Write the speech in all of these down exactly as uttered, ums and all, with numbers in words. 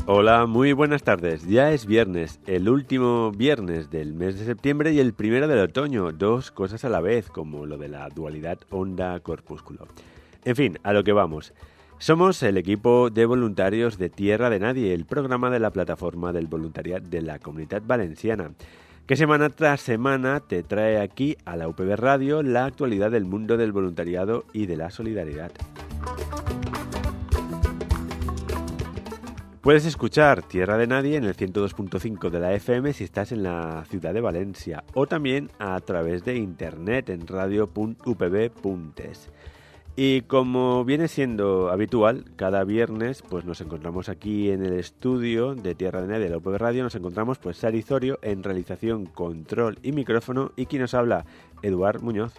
Hola, muy buenas tardes. Ya es viernes, el último viernes del mes de septiembre y el primero del otoño. Dos cosas a la vez, como lo de la dualidad onda-corpúsculo. En fin, a lo que vamos. Somos el equipo de voluntarios de Tierra de Nadie, el programa de la plataforma del voluntariado de la Comunitat Valenciana, que semana tras semana te trae aquí a la U P B Radio la actualidad del mundo del voluntariado y de la solidaridad. Puedes escuchar Tierra de Nadie en el ciento dos punto cinco de la F M si estás en la ciudad de Valencia o también a través de internet en radio punto u p b punto es. Y como viene siendo habitual, cada viernes pues nos encontramos aquí en el estudio de Tierra de Nadie de la U P B Radio, nos encontramos pues Sari Zorio en realización, control y micrófono y quien nos habla, Eduard Muñoz.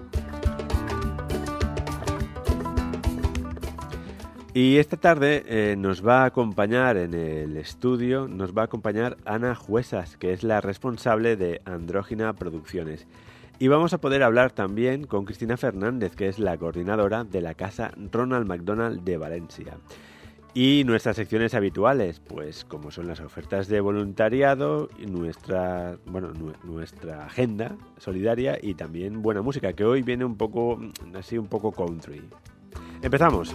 Y esta tarde eh, nos va a acompañar en el estudio, nos va a acompañar Ana Juesas, que es la responsable de Andrógina Producciones. Y vamos a poder hablar también con Cristina Fernández, que es la coordinadora de la Casa Ronald McDonald de Valencia. Y nuestras secciones habituales, pues como son las ofertas de voluntariado, y nuestra, bueno, nu- nuestra agenda solidaria y también buena música, que hoy viene un poco, así un poco country. ¡Empezamos!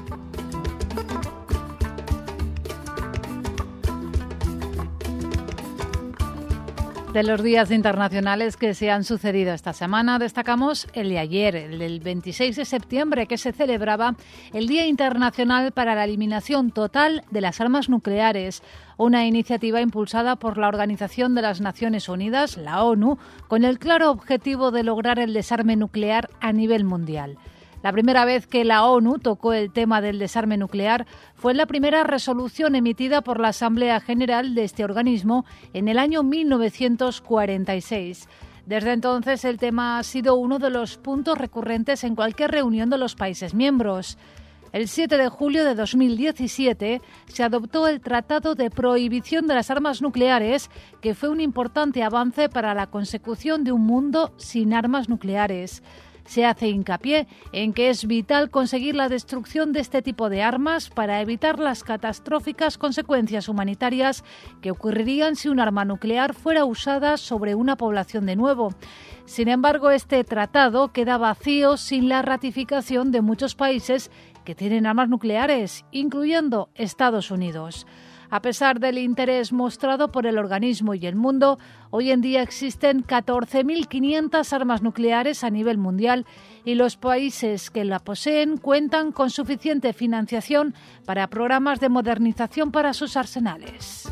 De los días internacionales que se han sucedido esta semana, destacamos el de ayer, el del veintiséis de septiembre, que se celebraba el Día Internacional para la Eliminación Total de las Armas Nucleares, una iniciativa impulsada por la Organización de las Naciones Unidas, la ONU, con el claro objetivo de lograr el desarme nuclear a nivel mundial. La primera vez que la ONU tocó el tema del desarme nuclear fue en la primera resolución emitida por la Asamblea General de este organismo en el año mil novecientos cuarenta y seis. Desde entonces, el tema ha sido uno de los puntos recurrentes en cualquier reunión de los países miembros. El siete de julio de dos mil diecisiete se adoptó el Tratado de Prohibición de las Armas Nucleares, que fue un importante avance para la consecución de un mundo sin armas nucleares. Se hace hincapié en que es vital conseguir la destrucción de este tipo de armas para evitar las catastróficas consecuencias humanitarias que ocurrirían si un arma nuclear fuera usada sobre una población de nuevo. Sin embargo, este tratado queda vacío sin la ratificación de muchos países que tienen armas nucleares, incluyendo Estados Unidos. A pesar del interés mostrado por el organismo y el mundo, hoy en día existen catorce mil quinientas armas nucleares a nivel mundial y los países que la poseen cuentan con suficiente financiación para programas de modernización para sus arsenales.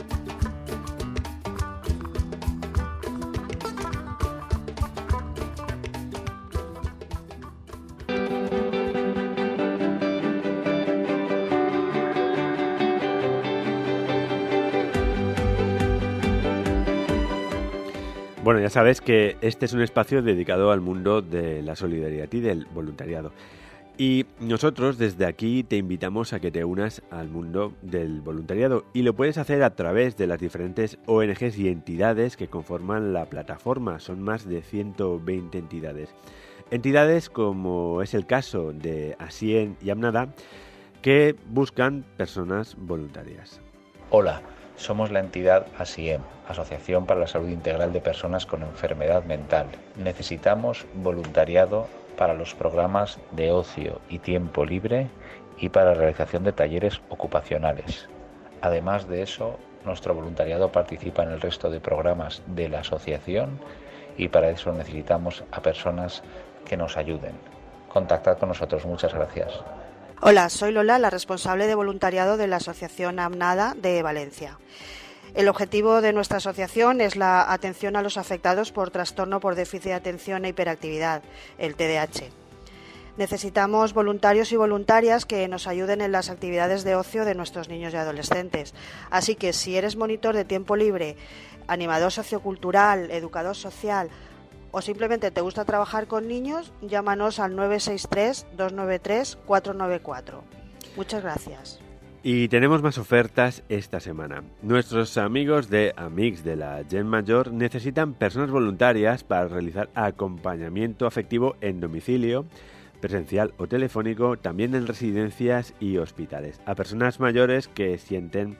Bueno, ya sabes que este es un espacio dedicado al mundo de la solidaridad y del voluntariado. Y nosotros desde aquí te invitamos a que te unas al mundo del voluntariado y lo puedes hacer a través de las diferentes O N Ges y entidades que conforman la plataforma. Son más de ciento veinte entidades. Entidades como es el caso de Asien y Amnada, que buscan personas voluntarias. Hola. Somos la entidad ASIEM, Asociación para la Salud Integral de Personas con Enfermedad Mental. Necesitamos voluntariado para los programas de ocio y tiempo libre y para la realización de talleres ocupacionales. Además de eso, nuestro voluntariado participa en el resto de programas de la asociación y para eso necesitamos a personas que nos ayuden. Contactad con nosotros. Muchas gracias. Hola, soy Lola, la responsable de voluntariado de la Asociación AMNADA de Valencia. El objetivo de nuestra asociación es la atención a los afectados por trastorno por déficit de atención e hiperactividad, el T D A H. Necesitamos voluntarios y voluntarias que nos ayuden en las actividades de ocio de nuestros niños y adolescentes. Así que si eres monitor de tiempo libre, animador sociocultural, educador social o simplemente te gusta trabajar con niños, llámanos al nueve seis tres, dos nueve tres, cuatro nueve cuatro. Muchas gracias. Y tenemos más ofertas esta semana. Nuestros amigos de Amics de la Gent Major necesitan personas voluntarias para realizar acompañamiento afectivo en domicilio, presencial o telefónico, también en residencias y hospitales, a personas mayores que sienten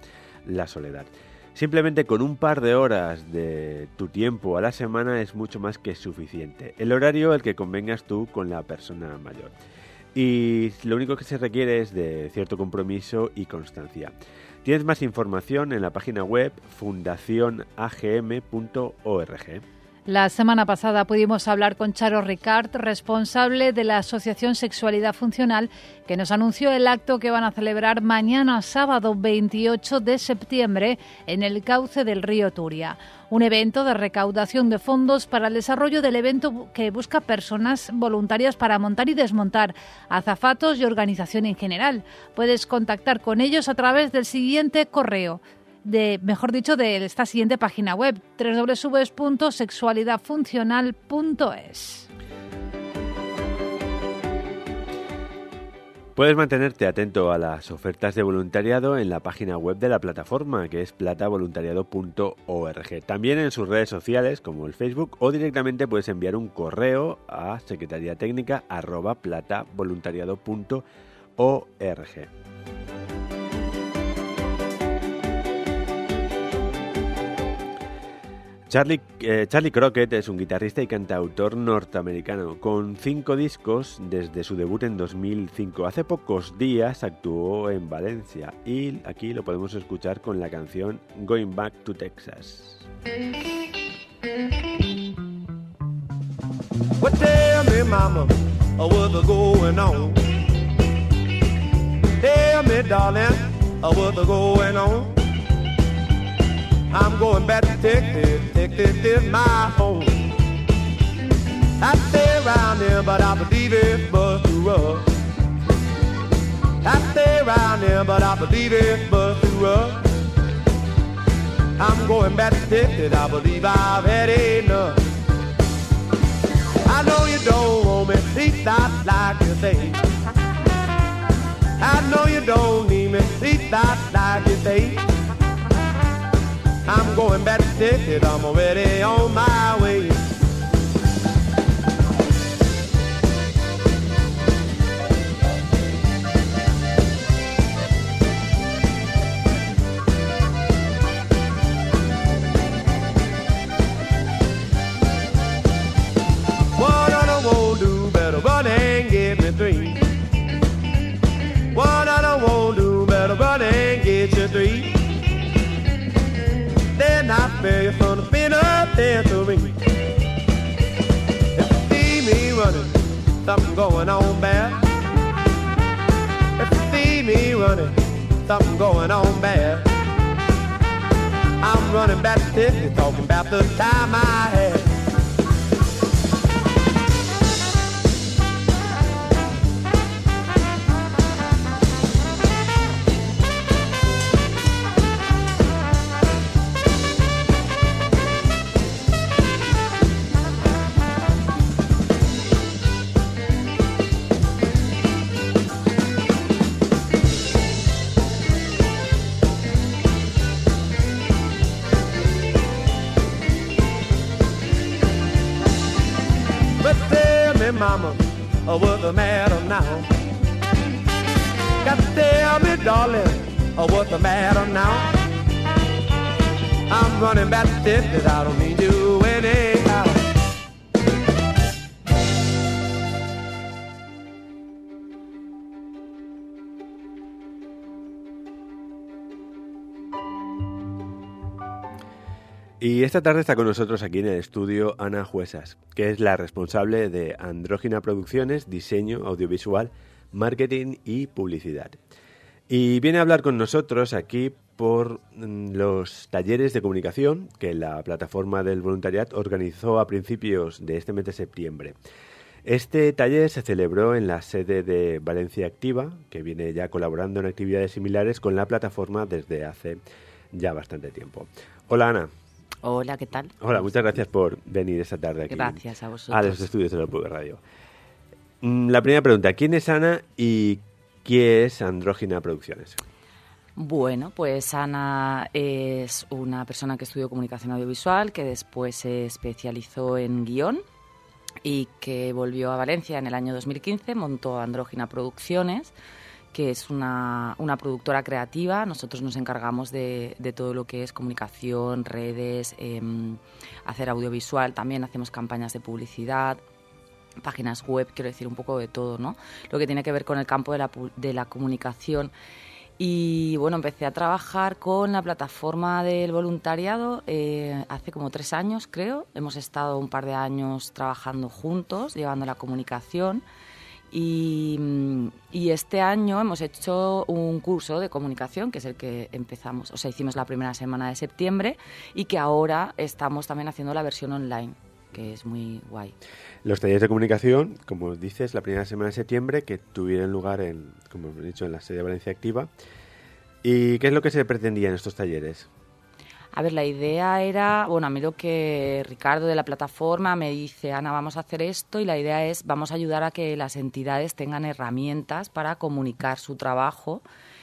la soledad. Simplemente con un par de horas de tu tiempo a la semana es mucho más que suficiente. El horario el que convengas tú con la persona mayor. Y lo único que se requiere es de cierto compromiso y constancia. Tienes más información en la página web fundación a g m punto org. La semana pasada pudimos hablar con Charo Ricard, responsable de la Asociación Sexualidad Funcional, que nos anunció el acto que van a celebrar mañana sábado veintiocho de septiembre en el cauce del río Turia. Un evento de recaudación de fondos para el desarrollo del evento que busca personas voluntarias para montar y desmontar, azafatos y organización en general. Puedes contactar con ellos a través del siguiente correo. De, mejor dicho, de esta siguiente página web, doble u doble u doble u punto sexualidad funcional punto es. Puedes mantenerte atento a las ofertas de voluntariado en la página web de la plataforma, que es plata voluntariado punto org. También en sus redes sociales, como el Facebook, o directamente puedes enviar un correo a secretariatécnica arroba plata voluntariado punto org. Charlie, eh, Charlie Crockett es un guitarrista y cantautor norteamericano con cinco discos desde su debut en dos mil cinco. Hace pocos días actuó en Valencia y aquí lo podemos escuchar con la canción Going Back to Texas. Well, tell me, mama, what's going on? Tell me, darling, what's going on? I'm going back to Texas, Texas is my home. I stay around here, but I believe it's but too rough. I stay around here, but I believe it's but too rough. I'm going back to Texas, I believe I've had enough. I know you don't want me, please stop like you say. I know you don't need me, please stop like you say. I'm going back to Texas, I'm already on my way. What I don't want to do, better run and get me three. What I don't want to do, better run and get you three. Then I spare you from the pin up there to ring. If you see me running, something going on bad. If you see me running, something going on bad. I'm running back to Texas, talking about the time I had. Mama, oh, what's the matter now? Got to tell me, darling, oh, what's the matter now? I'm running back to Texas, I don't need you anyhow. Y esta tarde está con nosotros aquí en el estudio Ana Juesas, que es la responsable de Andrógina Producciones, diseño audiovisual, marketing y publicidad. Y viene a hablar con nosotros aquí por los talleres de comunicación que la plataforma del voluntariado organizó a principios de este mes de septiembre. Este taller se celebró en la sede de Valencia Activa, que viene ya colaborando en actividades similares con la plataforma desde hace ya bastante tiempo. Hola, Ana. Hola, ¿qué tal? Hola, muchas gracias por venir esta tarde aquí. Gracias a vosotros. A los estudios de la P V Radio. La primera pregunta, ¿quién es Ana y qué es Andrógina Producciones? Bueno, pues Ana es una persona que estudió comunicación audiovisual, que después se especializó en guión y que volvió a Valencia en el año dos mil quince, montó Andrógina Producciones, que es una, una productora creativa. Nosotros nos encargamos de, de todo lo que es comunicación, redes, eh, hacer audiovisual, también hacemos campañas de publicidad, páginas web, quiero decir, un poco de todo, ¿no? Lo que tiene que ver con el campo de la, de la comunicación. Y bueno, empecé a trabajar con la plataforma del voluntariado eh, hace como tres años, creo. Hemos estado un par de años trabajando juntos, llevando la comunicación. Y, y este año hemos hecho un curso de comunicación, que es el que empezamos, o sea, hicimos la primera semana de septiembre y que ahora estamos también haciendo la versión online, que es muy guay. Los talleres de comunicación, como dices, la primera semana de septiembre, que tuvieron lugar, en, como hemos dicho, en la sede de Valencia Activa. ¿Y qué es lo que se pretendía en estos talleres? A ver, la idea era, bueno, a mí lo que Ricardo de la plataforma me dice, Ana, vamos a hacer esto, y la idea es, vamos a ayudar a que las entidades tengan herramientas para comunicar su trabajo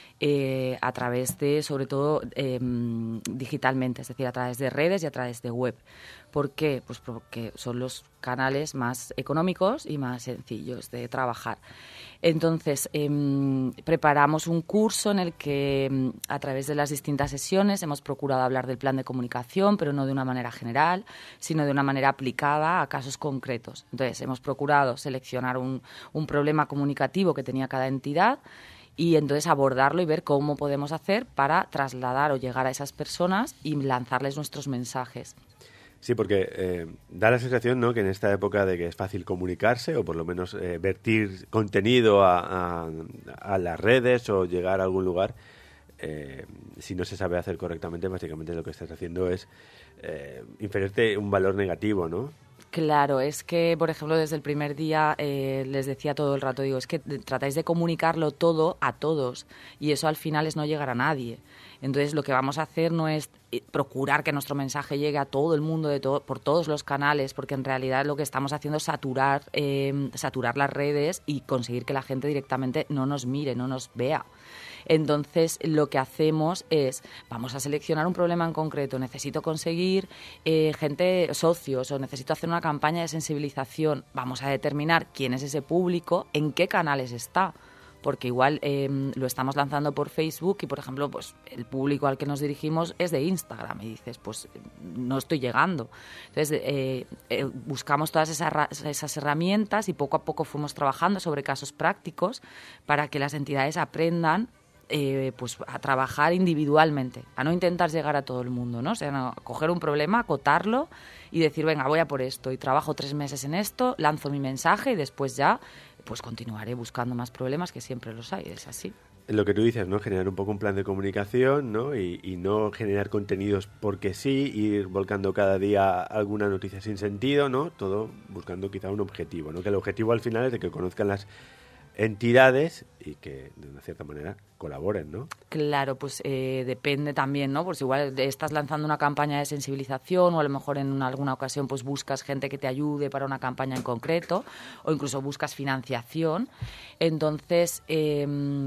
eh, a través de, sobre todo, eh, digitalmente, es decir, a través de redes y a través de web. ¿Por qué? Pues porque son los canales más económicos y más sencillos de trabajar. Entonces, eh, preparamos un curso en el que, a través de las distintas sesiones, hemos procurado hablar del plan de comunicación, pero no de una manera general, sino de una manera aplicada a casos concretos. Entonces, hemos procurado seleccionar un, un problema comunicativo que tenía cada entidad y entonces abordarlo y ver cómo podemos hacer para trasladar o llegar a esas personas y lanzarles nuestros mensajes. Sí, porque eh, da la sensación, ¿no?, que en esta época de que es fácil comunicarse o por lo menos eh, vertir contenido a, a, a las redes o llegar a algún lugar, eh, si no se sabe hacer correctamente, básicamente lo que estás haciendo es eh, inferirte un valor negativo, ¿no? Claro, es que, por ejemplo, desde el primer día eh, les decía todo el rato, digo, es que tratáis de comunicarlo todo a todos y eso al final es no llegar a nadie. Entonces, lo que vamos a hacer no es procurar que nuestro mensaje llegue a todo el mundo de todo, por todos los canales, porque en realidad lo que estamos haciendo es saturar, eh, saturar las redes y conseguir que la gente directamente no nos mire, no nos vea. Entonces, lo que hacemos es, vamos a seleccionar un problema en concreto, necesito conseguir eh, gente, socios, o necesito hacer una campaña de sensibilización, vamos a determinar quién es ese público, en qué canales está, porque igual eh, lo estamos lanzando por Facebook y, por ejemplo, pues el público al que nos dirigimos es de Instagram y dices, pues no estoy llegando. Entonces, eh, eh, buscamos todas esas, esas herramientas y poco a poco fuimos trabajando sobre casos prácticos para que las entidades aprendan Eh, pues a trabajar individualmente, a no intentar llegar a todo el mundo, ¿no? O sea, no, coger un problema, acotarlo y decir, venga, voy a por esto y trabajo tres meses en esto, lanzo mi mensaje y después ya pues continuaré buscando más problemas, que siempre los hay, es así. Lo que tú dices, ¿no? Generar un poco un plan de comunicación, ¿no? Y, y no generar contenidos porque sí, ir volcando cada día alguna noticia sin sentido, ¿no? Todo buscando quizá un objetivo, ¿no? Que el objetivo al final es de que conozcan las entidades y que de una cierta manera colaboren, ¿no? Claro, pues eh, depende también, ¿no? Pues igual estás lanzando una campaña de sensibilización o a lo mejor en una, alguna ocasión pues buscas gente que te ayude para una campaña en concreto o incluso buscas financiación. Entonces, eh,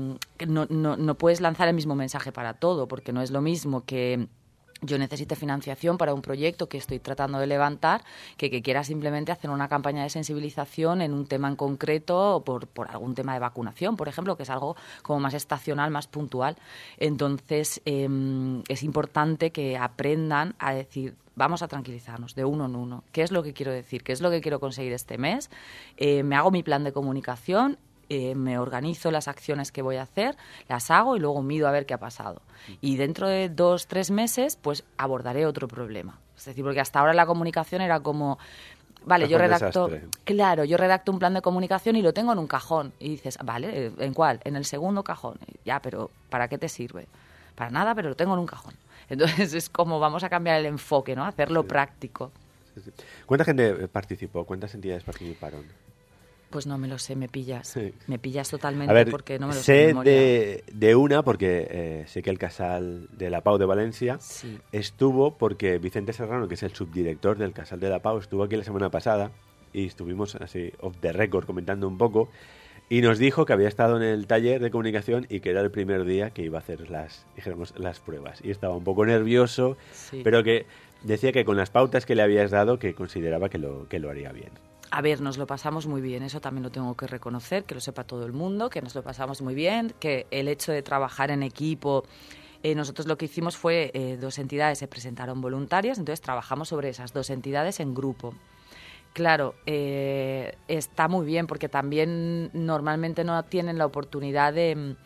no, no, no puedes lanzar el mismo mensaje para todo, porque no es lo mismo que yo necesite financiación para un proyecto que estoy tratando de levantar que que quiera simplemente hacer una campaña de sensibilización en un tema en concreto o por, por algún tema de vacunación, por ejemplo, que es algo como más estacional, más puntual. Entonces, eh, es importante que aprendan a decir, vamos a tranquilizarnos de uno en uno. ¿Qué es lo que quiero decir? ¿Qué es lo que quiero conseguir este mes? Eh, me hago mi plan de comunicación. Eh, me organizo las acciones que voy a hacer, las hago y luego mido a ver qué ha pasado. Y dentro de dos, tres meses, pues abordaré otro problema. Es decir, porque hasta ahora la comunicación era como, vale, yo redacto, claro, yo redacto un plan de comunicación y lo tengo en un cajón. Y dices, vale, ¿en cuál? En el segundo cajón. Ya, pero ¿para qué te sirve? Para nada, pero lo tengo en un cajón. Entonces es como vamos a cambiar el enfoque, ¿no? Hacerlo sí. práctico. Sí, sí. ¿Cuánta gente participó? ¿Cuántas entidades participaron? Pues no me lo sé, me pillas. Sí. Me pillas totalmente. A ver, porque no me lo sé, sé de memoria. de, de una, porque eh, sé que el Casal de la Pau de Valencia sí. estuvo, porque Vicente Serrano, que es el subdirector del Casal de la Pau, estuvo aquí la semana pasada y estuvimos así off the record comentando un poco y nos dijo que había estado en el taller de comunicación y que era el primer día que iba a hacer las, dijéramos, las pruebas. Y estaba un poco nervioso, sí. pero que decía que con las pautas que le habías dado que consideraba que lo, que lo haría bien. A ver, nos lo pasamos muy bien, eso también lo tengo que reconocer, que lo sepa todo el mundo, que nos lo pasamos muy bien, que el hecho de trabajar en equipo, eh, nosotros lo que hicimos fue, eh, dos entidades se presentaron voluntarias, entonces trabajamos sobre esas dos entidades en grupo. Claro, eh, está muy bien porque también normalmente no tienen la oportunidad de,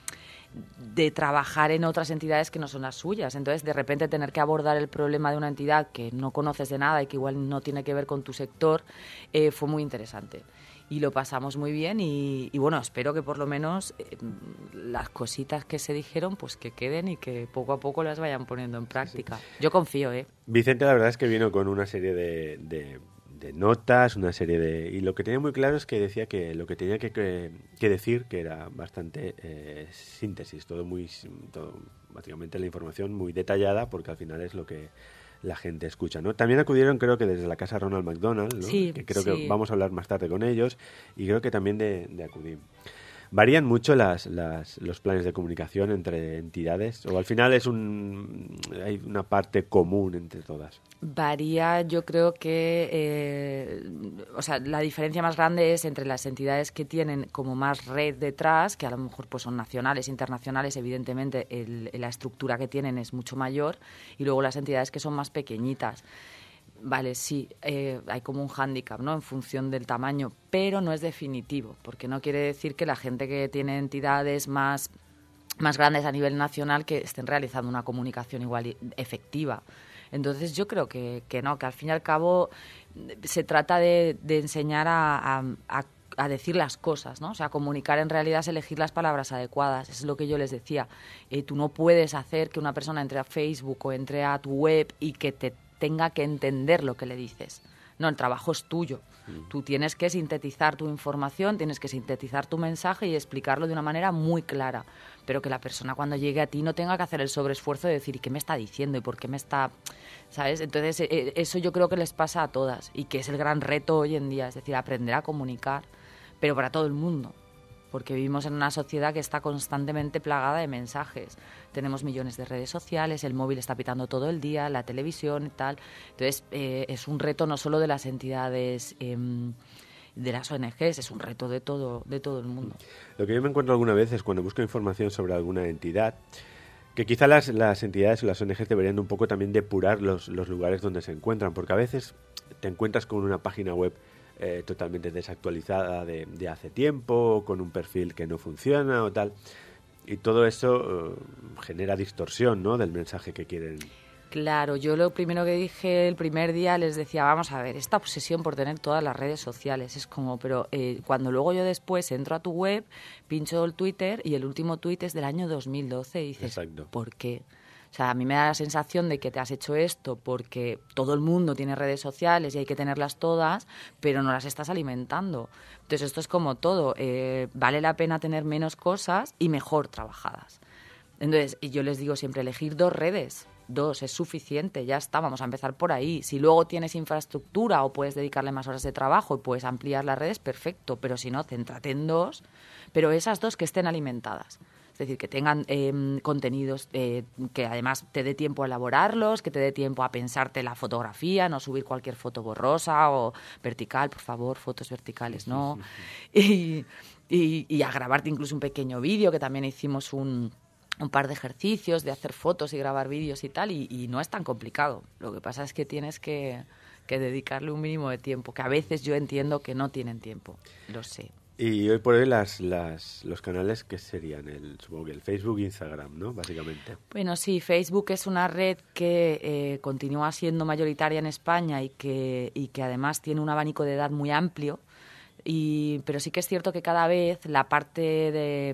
de trabajar en otras entidades que no son las suyas. Entonces, de repente tener que abordar el problema de una entidad que no conoces de nada y que igual no tiene que ver con tu sector, eh, fue muy interesante. Y lo pasamos muy bien y, y bueno, espero que por lo menos eh, las cositas que se dijeron pues que queden y que poco a poco las vayan poniendo en práctica. Sí. Yo confío, ¿eh? Vicente, la verdad es que vino con una serie de... de... de notas, una serie de... Y lo que tenía muy claro es que decía que lo que tenía que, que, que decir, que era bastante eh, síntesis, todo muy... Todo, básicamente la información muy detallada, porque al final es lo que la gente escucha, ¿no? También acudieron, creo que desde la casa Ronald McDonald, ¿no? Sí, que creo sí. que vamos a hablar más tarde con ellos, y creo que también de, de acudir. ¿Varían mucho las, las, los planes de comunicación entre entidades? ¿O al final es un hay una parte común entre todas? Varía, yo creo que... Eh, o sea, la diferencia más grande es entre las entidades que tienen como más red detrás, que a lo mejor pues son nacionales, internacionales, evidentemente el, la estructura que tienen es mucho mayor, y luego las entidades que son más pequeñitas. Vale, sí, eh, hay como un hándicap, ¿no?, en función del tamaño, pero no es definitivo, porque no quiere decir que la gente que tiene entidades más, más grandes a nivel nacional que estén realizando una comunicación igual efectiva. Entonces yo creo que, que no, que al fin y al cabo se trata de, de enseñar a, a, a a decir las cosas, ¿no? O sea, comunicar en realidad es elegir las palabras adecuadas. Eso es lo que yo les decía. Eh, tú no puedes hacer que una persona entre a Facebook o entre a tu web y que te tenga que entender lo que le dices. No, el trabajo es tuyo. Mm. Tú tienes que sintetizar tu información, tienes que sintetizar tu mensaje y explicarlo de una manera muy clara. Pero que la persona cuando llegue a ti no tenga que hacer el sobreesfuerzo de decir ¿y qué me está diciendo? ¿Y por qué me está...? ¿Sabes? Entonces, eh, eso yo creo que les pasa a todas y que es el gran reto hoy en día. Es decir, aprender a comunicar, pero para todo el mundo. Porque vivimos en una sociedad que está constantemente plagada de mensajes. Tenemos millones de redes sociales, el móvil está pitando todo el día, la televisión y tal. Entonces, eh, es un reto no solo de las entidades, eh, de las O N Ges, es un reto de todo, de todo el mundo. Lo que yo me encuentro alguna vez es cuando busco información sobre alguna entidad, que quizá las, las entidades o las O N Ges deberían un poco también depurar los, los lugares donde se encuentran, porque a veces te encuentras con una página web Eh, totalmente desactualizada de, de hace tiempo, con un perfil que no funciona o tal, y todo eso eh, genera distorsión, ¿no?, del mensaje que quieren. Claro, yo lo primero que dije el primer día les decía, vamos a ver, esta obsesión por tener todas las redes sociales, es como, pero eh, cuando luego yo después entro a tu web, pincho el Twitter y el último tuit es del año dos mil doce y dices, exacto, ¿por qué? O sea, a mí me da la sensación de que te has hecho esto porque todo el mundo tiene redes sociales y hay que tenerlas todas, pero no las estás alimentando. Entonces, esto es como todo. Eh, vale la pena tener menos cosas y mejor trabajadas. Entonces, y yo les digo siempre, elegir dos redes. Dos, es suficiente, ya está, vamos a empezar por ahí. Si luego tienes infraestructura o puedes dedicarle más horas de trabajo y puedes ampliar las redes, perfecto. Pero si no, céntrate en dos, pero esas dos que estén alimentadas. Es decir, que tengan eh, contenidos eh, que además te dé tiempo a elaborarlos, que te dé tiempo a pensarte la fotografía, no subir cualquier foto borrosa o vertical, por favor, fotos verticales, ¿no? Y, y, y a grabarte incluso un pequeño vídeo, que también hicimos un, un par de ejercicios de hacer fotos y grabar vídeos y tal, y, y no es tan complicado. Lo que pasa es que tienes que, que dedicarle un mínimo de tiempo, que a veces yo entiendo que no tienen tiempo, lo sé. Y hoy por hoy las, las, los canales que serían el, supongo que el Facebook e Instagram, ¿no?, básicamente. Bueno, sí, Facebook es una red que eh, continúa siendo mayoritaria en España y que, y que además tiene un abanico de edad muy amplio. Y, pero sí que es cierto que cada vez la parte de,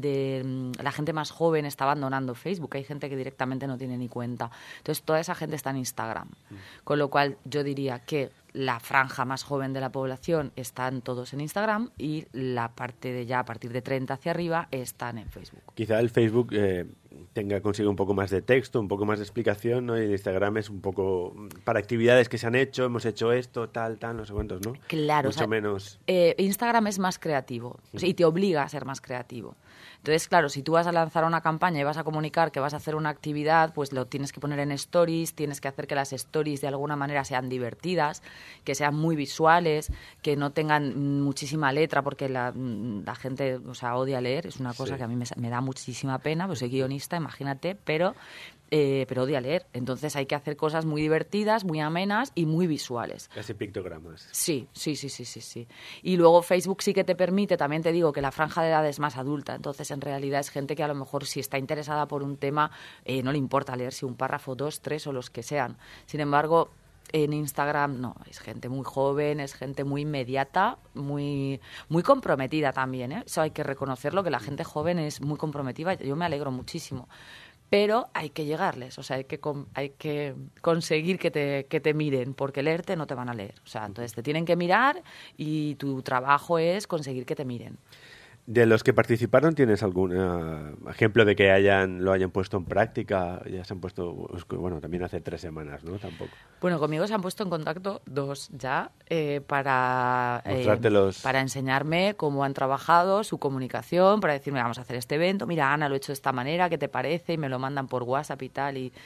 de la gente más joven está abandonando Facebook. Hay gente que directamente no tiene ni cuenta. Entonces, toda esa gente está en Instagram. Mm. Con lo cual, yo diría que la franja más joven de la población están todos en Instagram y la parte de ya a partir de treinta hacia arriba están en Facebook. Quizá el Facebook, eh, tenga consigo un poco más de texto, un poco más de explicación, ¿no? Y el Instagram es un poco para actividades que se han hecho, hemos hecho esto, tal, tal, no sé cuántos, ¿no? Claro. Mucho o sea, menos... Eh, Instagram es más creativo, o sea, y te obliga a ser más creativo. Entonces, claro, si tú vas a lanzar una campaña y vas a comunicar que vas a hacer una actividad, pues lo tienes que poner en stories, tienes que hacer que las stories de alguna manera sean divertidas, que sean muy visuales, que no tengan muchísima letra, porque la, la gente, o sea, odia leer, es una cosa Sí. que a mí me, me da muchísima pena, pues soy guionista, imagínate, pero... Eh, pero odia leer. Entonces hay que hacer cosas muy divertidas, muy amenas y muy visuales. Casi pictogramas. Sí, sí, sí, sí, sí, sí. Y luego Facebook sí que te permite, también te digo que la franja de edad es más adulta, entonces en realidad es gente que a lo mejor si está interesada por un tema eh, no le importa leerse un párrafo, dos, tres o los que sean. Sin embargo, en Instagram no, es gente muy joven, es gente muy inmediata, muy, muy comprometida también, ¿eh? Eso hay que reconocerlo, que la gente joven es muy comprometida, yo me alegro muchísimo. Pero hay que llegarles, o sea, hay que, con, hay que conseguir que te, que te miren, porque leerte no te van a leer. O sea, entonces te tienen que mirar y tu trabajo es conseguir que te miren. De los que participaron, ¿tienes algún uh, ejemplo de que hayan lo hayan puesto en práctica? Ya se han puesto, bueno, también hace tres semanas, ¿no? Tampoco. Bueno, conmigo se han puesto en contacto dos ya eh, para, eh, para enseñarme cómo han trabajado, su comunicación, para decirme, vamos a hacer este evento, mira, Ana, lo he hecho de esta manera, ¿qué te parece? Y me lo mandan por WhatsApp y tal, y,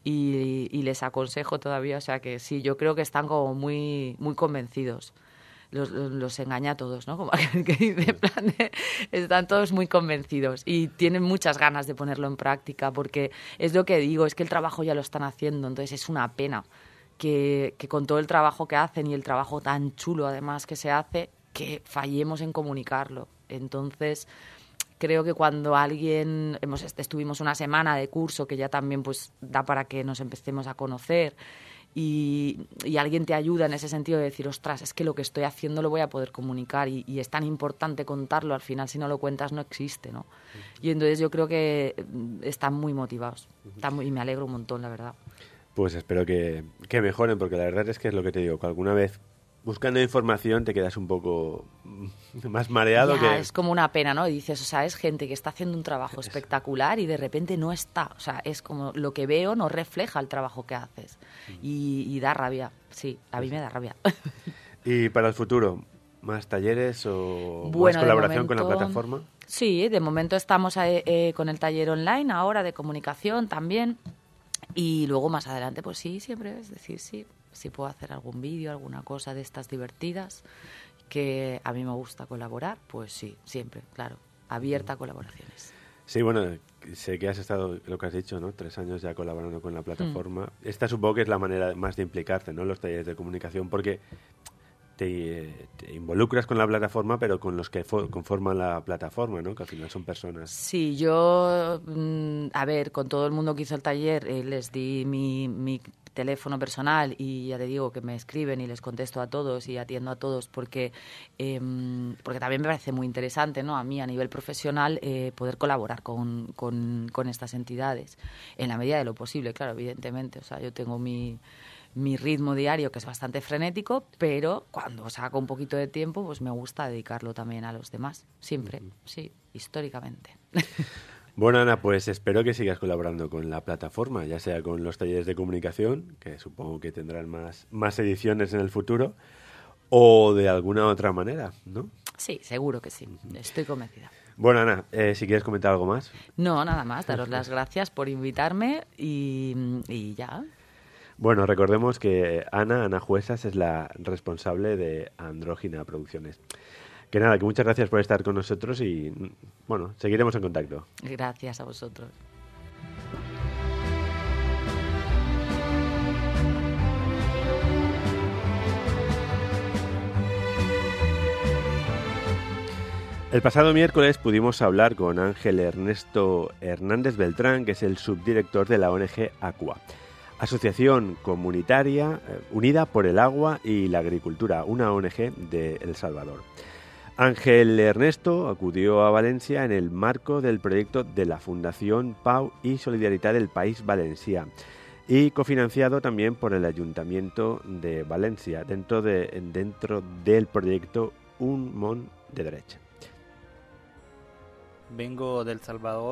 y, y les aconsejo todavía. O sea que sí, yo creo que están como muy, muy convencidos. Los, los, los engaña a todos, ¿no? Como aquel que dice, en plan de, están todos muy convencidos y tienen muchas ganas de ponerlo en práctica, porque es lo que digo, es que el trabajo ya lo están haciendo, entonces es una pena que, que con todo el trabajo que hacen y el trabajo tan chulo además que se hace, que fallemos en comunicarlo. Entonces creo que cuando alguien, hemos, estuvimos una semana de curso que ya también pues da para que nos empecemos a conocer, Y, y alguien te ayuda en ese sentido de decir, ostras, es que lo que estoy haciendo lo voy a poder comunicar y, y es tan importante contarlo, al final si no lo cuentas no existe, ¿no? Y entonces yo creo que están muy motivados están muy, y me alegro un montón, la verdad. Pues espero que, que mejoren, porque la verdad es que es lo que te digo, que alguna vez buscando información te quedas un poco más mareado. Ya, que es como una pena, ¿no? Y dices, o sea, es gente que está haciendo un trabajo espectacular y de repente no está. O sea, es como lo que veo no refleja el trabajo que haces. Y, y da rabia, sí, a mí me da rabia. ¿Y para el futuro? ¿Más talleres o bueno, más colaboración momento, con la plataforma? Sí, de momento estamos eh, eh, con el taller online ahora de comunicación también. Y luego más adelante, pues sí, siempre es decir, sí, si puedo hacer algún vídeo, alguna cosa de estas divertidas, que a mí me gusta colaborar, pues sí, siempre, claro, abierta a colaboraciones. Sí, bueno, sé que has estado, lo que has dicho, ¿no? Tres años ya colaborando con la plataforma. Mm. Esta supongo que es la manera más de implicarte, ¿no? En los talleres de comunicación, porque te, te involucras con la plataforma, pero con los que for, conforman la plataforma, ¿no? Que al final son personas. Sí, yo, a ver, con todo el mundo que hizo el taller, eh, les di mi, mi teléfono personal y ya te digo que me escriben y les contesto a todos y atiendo a todos porque eh, porque también me parece muy interesante, ¿no? A mí a nivel profesional eh, poder colaborar con, con, con estas entidades en la medida de lo posible, claro, evidentemente. O sea, yo tengo mi, mi ritmo diario que es bastante frenético, pero cuando saco un poquito de tiempo pues me gusta dedicarlo también a los demás, siempre, uh-huh. Sí, históricamente. Bueno, Ana, pues espero que sigas colaborando con la plataforma, ya sea con los talleres de comunicación, que supongo que tendrán más, más ediciones en el futuro, o de alguna otra manera, ¿no? Sí, seguro que sí, estoy convencida. Bueno, Ana, eh, si quieres comentar algo más. No, nada más, daros las gracias por invitarme y, y ya. Bueno, recordemos que Ana, Ana Juesas, es la responsable de Andrógina Producciones. Que nada, que muchas gracias por estar con nosotros y, bueno, seguiremos en contacto. Gracias a vosotros. El pasado miércoles pudimos hablar con Ángel Ernesto Hernández Beltrán, que es el subdirector de la O N G ACUA, Asociación Comunitaria Unida por el Agua y la Agricultura, una O N G de El Salvador. Ángel Ernesto acudió a Valencia en el marco del proyecto de la Fundación Pau y Solidaridad del País Valencià y cofinanciado también por el Ayuntamiento de Valencia dentro, de, dentro del proyecto Un Món de Dret. Vengo de El Salvador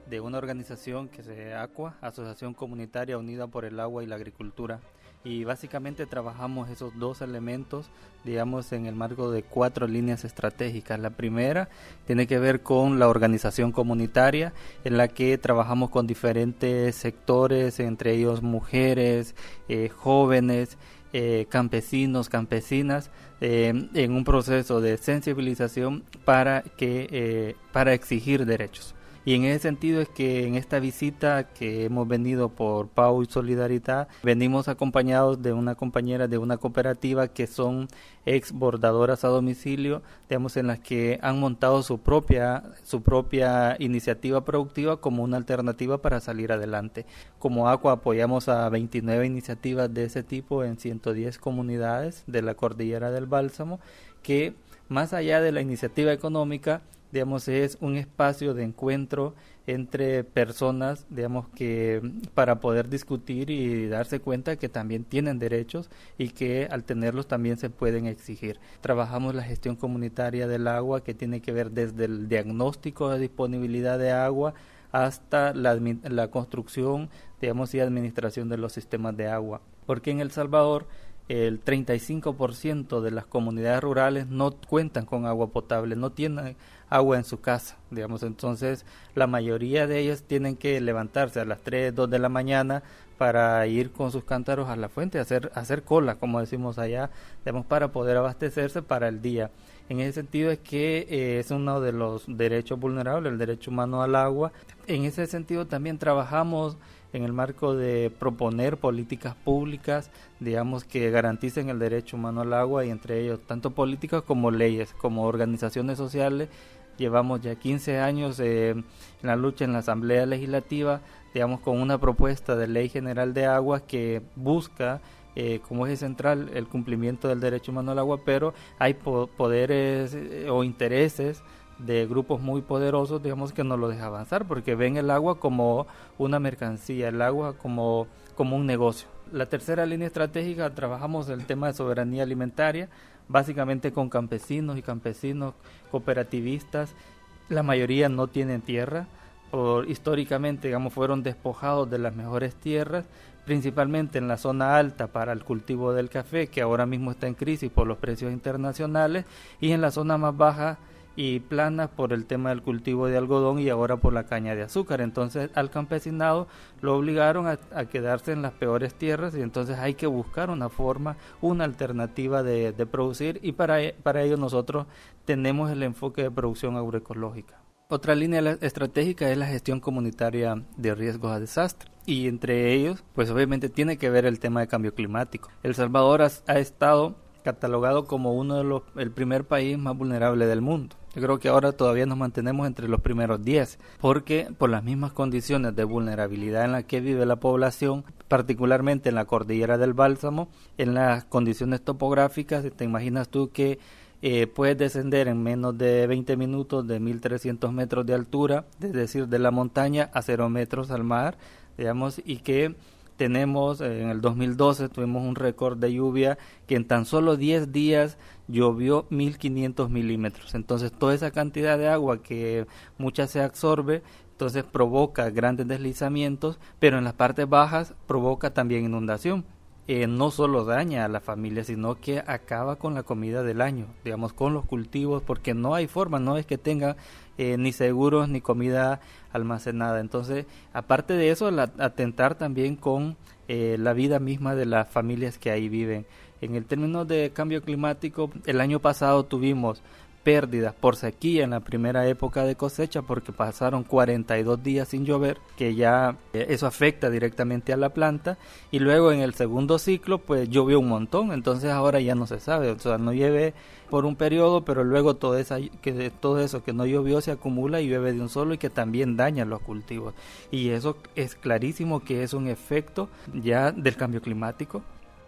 de una organización que se llama ACUA, Asociación Comunitaria Unida por el Agua y la Agricultura. Y básicamente trabajamos esos dos elementos, digamos, en el marco de cuatro líneas estratégicas. La primera tiene que ver con la organización comunitaria, en la que trabajamos con diferentes sectores, entre ellos mujeres, eh, jóvenes, eh, campesinos, campesinas, eh, en un proceso de sensibilización para, que, eh, para exigir derechos. Y en ese sentido es que en esta visita que hemos venido por Pau y Solidaridad, venimos acompañados de una compañera de una cooperativa que son ex bordadoras a domicilio, digamos, en las que han montado su propia, su propia iniciativa productiva como una alternativa para salir adelante. Como ACUA apoyamos a veintinueve iniciativas de ese tipo en ciento diez comunidades de la Cordillera del Bálsamo, que más allá de la iniciativa económica, digamos, es un espacio de encuentro entre personas, digamos, que para poder discutir y darse cuenta que también tienen derechos y que al tenerlos también se pueden exigir. Trabajamos la gestión comunitaria del agua, que tiene que ver desde el diagnóstico de disponibilidad de agua hasta la, la construcción, digamos, y administración de los sistemas de agua. Porque en El Salvador el treinta y cinco por ciento de las comunidades rurales no cuentan con agua potable, no tienen agua en su casa, digamos. Entonces la mayoría de ellos tienen que levantarse a las tres, dos de la mañana para ir con sus cántaros a la fuente, hacer hacer cola, como decimos allá, digamos, para poder abastecerse para el día. En ese sentido es que eh, es uno de los derechos vulnerables, el derecho humano al agua. En ese sentido también trabajamos en el marco de proponer políticas públicas, digamos, que garanticen el derecho humano al agua, y entre ellos tanto políticas como leyes, como organizaciones sociales. Llevamos ya quince años eh, en la lucha en la Asamblea Legislativa, digamos, con una propuesta de ley general de aguas que busca eh, como eje central el cumplimiento del derecho humano al agua, pero hay po- poderes eh, o intereses de grupos muy poderosos, digamos, que no lo deja avanzar, porque ven el agua como una mercancía, el agua como, como un negocio. La tercera línea estratégica, trabajamos el tema de soberanía alimentaria, básicamente con campesinos y campesinos cooperativistas. La mayoría no tienen tierra, por, históricamente, digamos, fueron despojados de las mejores tierras, principalmente en la zona alta para el cultivo del café, que ahora mismo está en crisis por los precios internacionales, y en la zona más baja y planas por el tema del cultivo de algodón y ahora por la caña de azúcar. Entonces al campesinado lo obligaron a, a quedarse en las peores tierras, y entonces hay que buscar una forma, una alternativa de, de producir, y para, para ello nosotros tenemos el enfoque de producción agroecológica. Otra línea estratégica es la gestión comunitaria de riesgos a desastre, y entre ellos pues obviamente tiene que ver el tema de cambio climático. El Salvador ha, ha estado catalogado como uno de los, el primer país más vulnerable del mundo. Yo creo que ahora todavía nos mantenemos entre los primeros diez, porque por las mismas condiciones de vulnerabilidad en las que vive la población, particularmente en la Cordillera del Bálsamo, en las condiciones topográficas, te imaginas tú que eh, puedes descender en menos de veinte minutos de mil trescientos metros de altura, es decir, de la montaña a cero metros al mar, digamos, y que tenemos, en el dos mil doce tuvimos un récord de lluvia que en tan solo diez días llovió mil quinientos milímetros. Entonces toda esa cantidad de agua que mucha se absorbe, entonces provoca grandes deslizamientos, pero en las partes bajas provoca también inundación. Eh, no solo daña a la familia, sino que acaba con la comida del año, digamos, con los cultivos, porque no hay forma, no es que tenga eh, ni seguros ni comida almacenada. Entonces, aparte de eso, la, atentar también con eh, la vida misma de las familias que ahí viven. En el término de cambio climático, el año pasado tuvimos pérdidas por sequía en la primera época de cosecha, porque pasaron cuarenta y dos días sin llover, que ya eh, eso afecta directamente a la planta, y luego en el segundo ciclo pues llovió un montón, entonces ahora ya no se sabe, o sea, no llueve por un periodo, pero luego todo, esa, que, todo eso que no llovió se acumula y llueve de un solo, y que también daña los cultivos, y eso es clarísimo que es un efecto ya del cambio climático.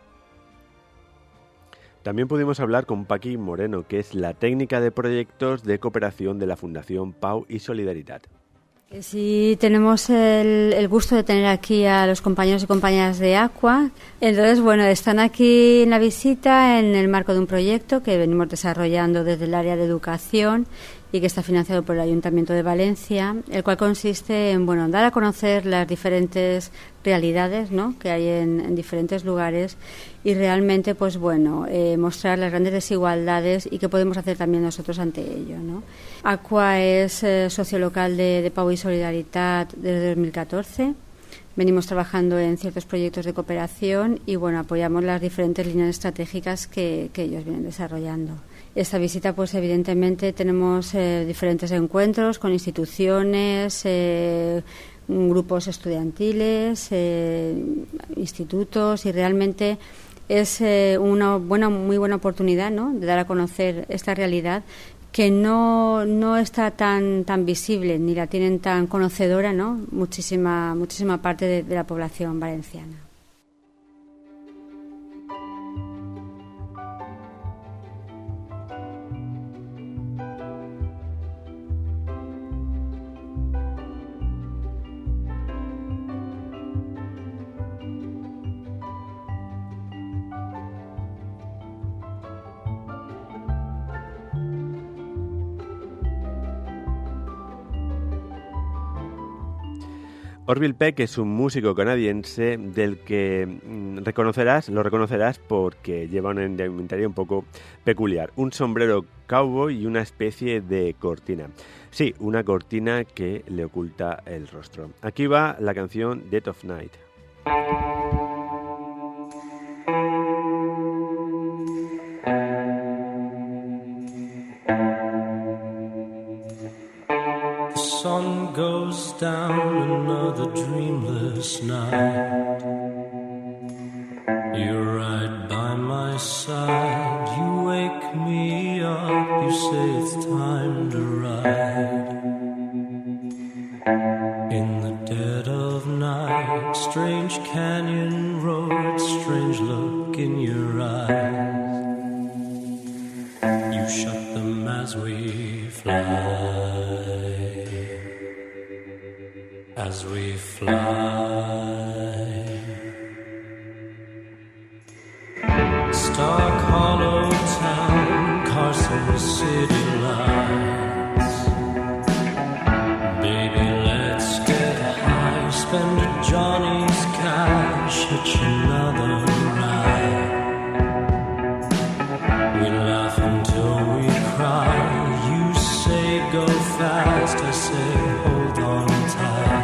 También pudimos hablar con Paqui Moreno, que es la técnica de proyectos de cooperación de la Fundación Pau y Solidaridad. Sí, tenemos el, el gusto de tener aquí a los compañeros y compañeras de ACUA. Entonces, bueno, están aquí en la visita en el marco de un proyecto que venimos desarrollando desde el área de educación, y que está financiado por el Ayuntamiento de Valencia, el cual consiste en bueno, dar a conocer las diferentes realidades, ¿no?, que hay en, en diferentes lugares y realmente pues bueno eh, mostrar las grandes desigualdades y qué podemos hacer también nosotros ante ello, ¿no? Aqua es eh, socio local de, de Pau y Solidaritat desde dos mil catorce. Venimos trabajando en ciertos proyectos de cooperación y bueno apoyamos las diferentes líneas estratégicas que, que ellos vienen desarrollando. Esta visita, pues evidentemente tenemos eh, diferentes encuentros con instituciones, eh, grupos estudiantiles, eh, institutos y realmente es eh, una buena, muy buena oportunidad, ¿no?, de dar a conocer esta realidad que no, no está tan tan visible ni la tienen tan conocedora, ¿no?, muchísima muchísima parte de, de la población valenciana. Orville Peck es un músico canadiense del que mm, reconocerás, lo reconocerás porque lleva una indumentaria un poco peculiar, un sombrero cowboy y una especie de cortina. Sí, una cortina que le oculta el rostro. Aquí va la canción Dead of Night. Sun goes down, another dreamless night. You're right by my side, you wake me up, you say it's time to ride. In the dead of night, strange canyon road, strange look in your eyes. You shut them as we fly. As we fly, Stark Hollow Town, Carson City lights. Baby, let's get high, spend a Johnny's cash, hitch another ride. We laugh until we cry. You say go fast, I say hold on tight.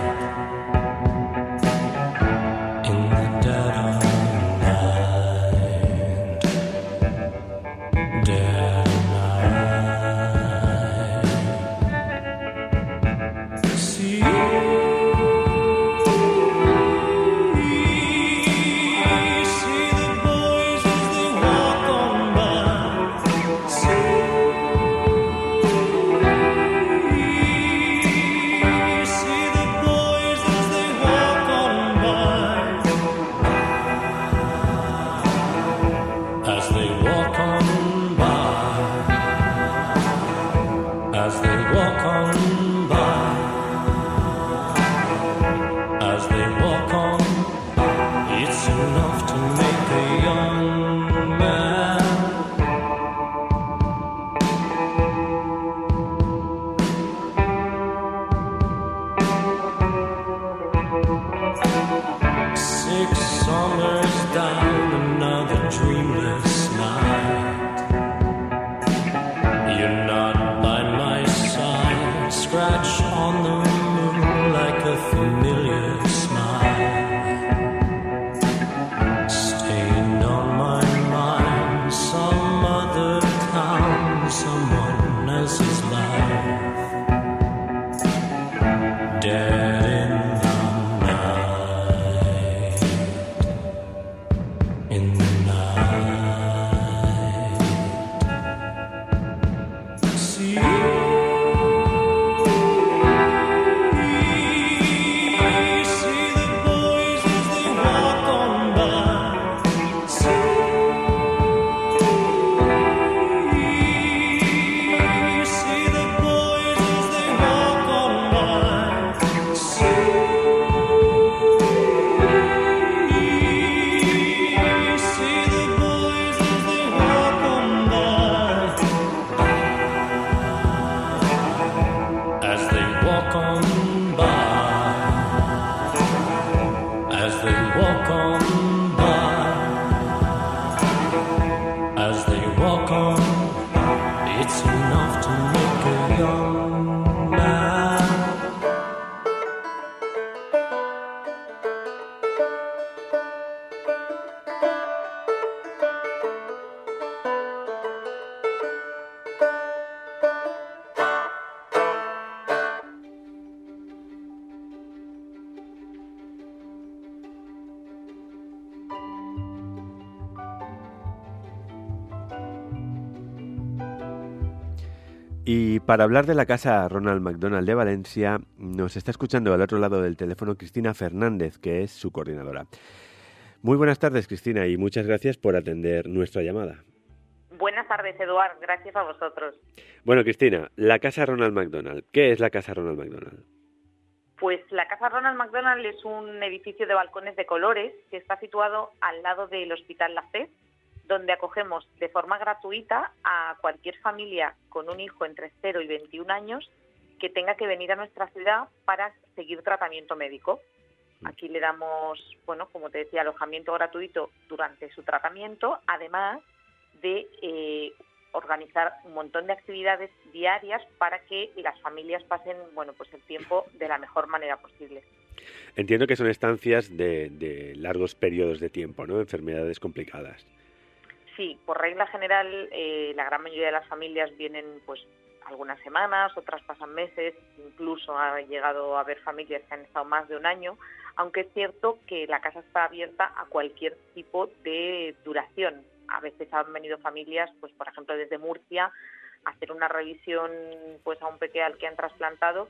Y para hablar de la casa Ronald McDonald de Valencia, nos está escuchando al otro lado del teléfono Cristina Fernández, que es su coordinadora. Muy buenas tardes, Cristina, y muchas gracias por atender nuestra llamada. Buenas tardes, Eduard. Gracias a vosotros. Bueno, Cristina, la casa Ronald McDonald. ¿Qué es la casa Ronald McDonald? Pues la casa Ronald McDonald es un edificio de balcones de colores que está situado al lado del Hospital La Fe, donde acogemos de forma gratuita a cualquier familia con un hijo entre cero y veintiún años que tenga que venir a nuestra ciudad para seguir tratamiento médico. Aquí le damos, bueno, como te decía, alojamiento gratuito durante su tratamiento, además de eh, organizar un montón de actividades diarias para que las familias pasen, bueno, pues el tiempo de la mejor manera posible. Entiendo que son estancias de, de largos periodos de tiempo, ¿no? Enfermedades complicadas. Sí, por regla general, eh, la gran mayoría de las familias vienen, pues, algunas semanas, otras pasan meses, incluso ha llegado a haber familias que han estado más de un año, aunque es cierto que la casa está abierta a cualquier tipo de duración. A veces han venido familias, pues por ejemplo desde Murcia, a hacer una revisión pues a un peque al que han trasplantado,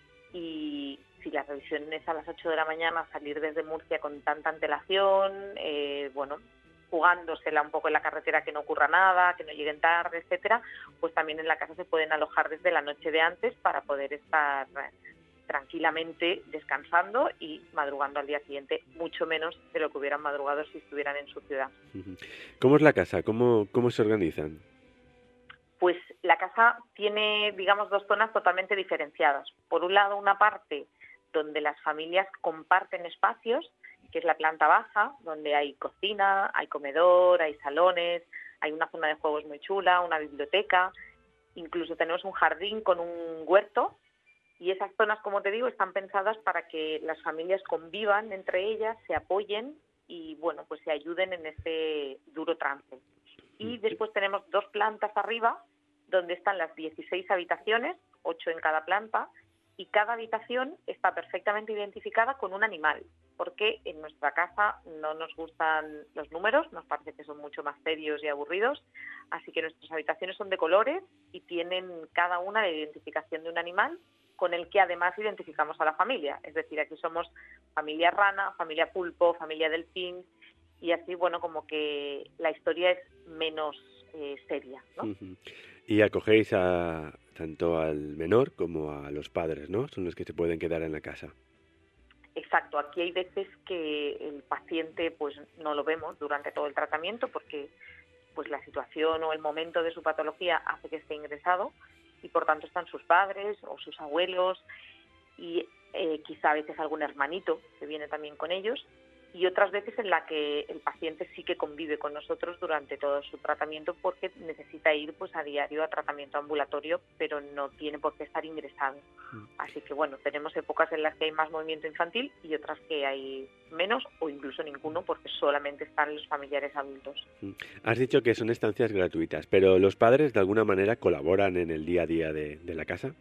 y si la revisión es a las ocho de la mañana, salir desde Murcia con tanta antelación, eh, bueno, jugándosela un poco en la carretera, que no ocurra nada, que no lleguen tarde, etcétera, pues también en la casa se pueden alojar desde la noche de antes para poder estar tranquilamente descansando y madrugando al día siguiente, mucho menos de lo que hubieran madrugado si estuvieran en su ciudad. ¿Cómo es la casa? ¿Cómo, cómo se organizan? Pues la casa tiene, digamos, dos zonas totalmente diferenciadas. Por un lado, una parte donde las familias comparten espacios, que es la planta baja, donde hay cocina, hay comedor, hay salones, hay una zona de juegos muy chula, una biblioteca, incluso tenemos un jardín con un huerto. Y esas zonas, como te digo, están pensadas para que las familias convivan entre ellas, se apoyen y, bueno, pues se ayuden en este duro trance. Y después tenemos dos plantas arriba, donde están las dieciséis habitaciones, ocho en cada planta, y cada habitación está perfectamente identificada con un animal, porque en nuestra casa no nos gustan los números, nos parece que son mucho más serios y aburridos, así que nuestras habitaciones son de colores y tienen cada una la identificación de un animal, con el que además identificamos a la familia. Es decir, aquí somos familia rana, familia pulpo, familia delfín, y así, bueno, como que la historia es menos eh, seria, ¿no? Uh-huh. Y acogéis a, tanto al menor como a los padres, ¿no? Son los que se pueden quedar en la casa. Exacto. Aquí hay veces que el paciente pues no lo vemos durante todo el tratamiento porque pues la situación o el momento de su patología hace que esté ingresado, y por tanto están sus padres o sus abuelos y eh, quizá a veces algún hermanito que viene también con ellos, y otras veces en la que el paciente sí que convive con nosotros durante todo su tratamiento porque necesita ir pues a diario a tratamiento ambulatorio, pero no tiene por qué estar ingresado. Mm. Así que bueno, tenemos épocas en las que hay más movimiento infantil y otras que hay menos o incluso ninguno porque solamente están los familiares adultos. Mm. Has dicho que son estancias gratuitas, pero ¿los padres de alguna manera colaboran en el día a día de, de la casa?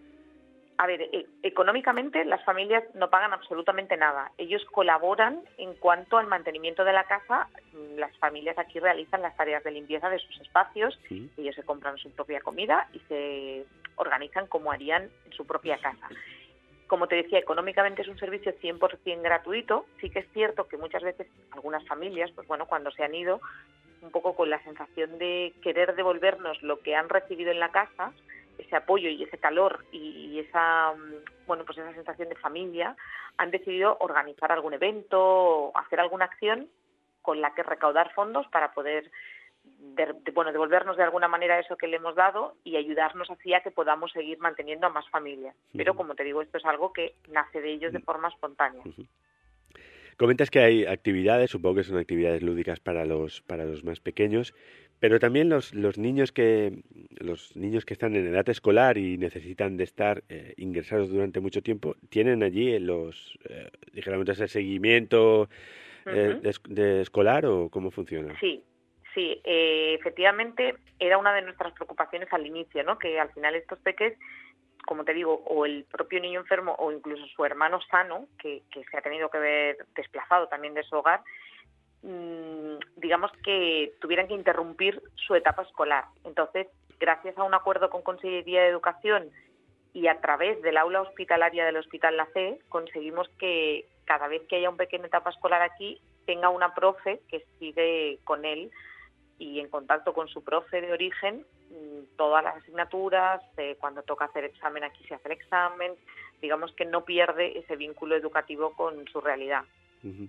A ver, e- económicamente las familias no pagan absolutamente nada. Ellos colaboran en cuanto al mantenimiento de la casa. Las familias aquí realizan las tareas de limpieza de sus espacios, sí. Ellos se compran su propia comida y se organizan como harían en su propia casa. Como te decía, económicamente es un servicio cien por ciento gratuito. Sí que es cierto que muchas veces algunas familias, pues bueno, cuando se han ido, un poco con la sensación de querer devolvernos lo que han recibido en la casa, ese apoyo y ese calor y esa, bueno, pues esa sensación de familia, han decidido organizar algún evento o hacer alguna acción con la que recaudar fondos para poder de, de, bueno, devolvernos de alguna manera eso que le hemos dado y ayudarnos así a que podamos seguir manteniendo a más familias. Pero como te digo, esto es algo que nace de ellos de forma espontánea. Uh-huh. Comentas que hay actividades, supongo que son actividades lúdicas para los para los más pequeños, pero también los los niños que los niños que están en edad escolar y necesitan de estar eh, ingresados durante mucho tiempo, ¿tienen allí los eh, dijéramos ese seguimiento eh, uh-huh. de, de escolar o cómo funciona? Sí. Sí, eh, efectivamente era una de nuestras preocupaciones al inicio, ¿no? Que al final estos peques, como te digo, o el propio niño enfermo o incluso su hermano sano, que, que se ha tenido que ver desplazado también de su hogar, mmm, digamos que tuvieran que interrumpir su etapa escolar. Entonces, gracias a un acuerdo con Consellería de Educación y a través del aula hospitalaria del Hospital La Fe, conseguimos que cada vez que haya un pequeño etapa escolar aquí, tenga una profe que sigue con él y en contacto con su profe de origen, todas las asignaturas, eh, cuando toca hacer examen aquí se hace el examen, digamos que no pierde ese vínculo educativo con su realidad. Uh-huh.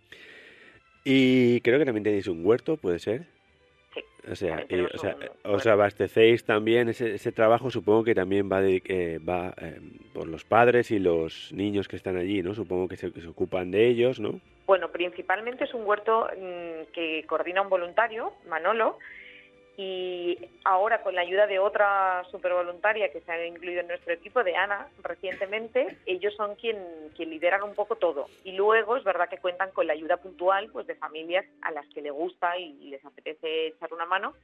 Y creo que también tenéis un huerto, ¿puede ser? Sí. O sea, y, o sea un, os abastecéis también, ese, ese trabajo supongo que también va, de, eh, va eh, por los padres y los niños que están allí, ¿no? Supongo que se, que se ocupan de ellos, ¿no? Bueno, principalmente es un huerto mmm, que coordina un voluntario, Manolo, y ahora con la ayuda de otra supervoluntaria que se ha incluido en nuestro equipo, de Ana, recientemente, ellos son quien, quien lideran un poco todo. Y luego es verdad que cuentan con la ayuda puntual pues de familias a las que les gusta y, y les apetece echar una mano,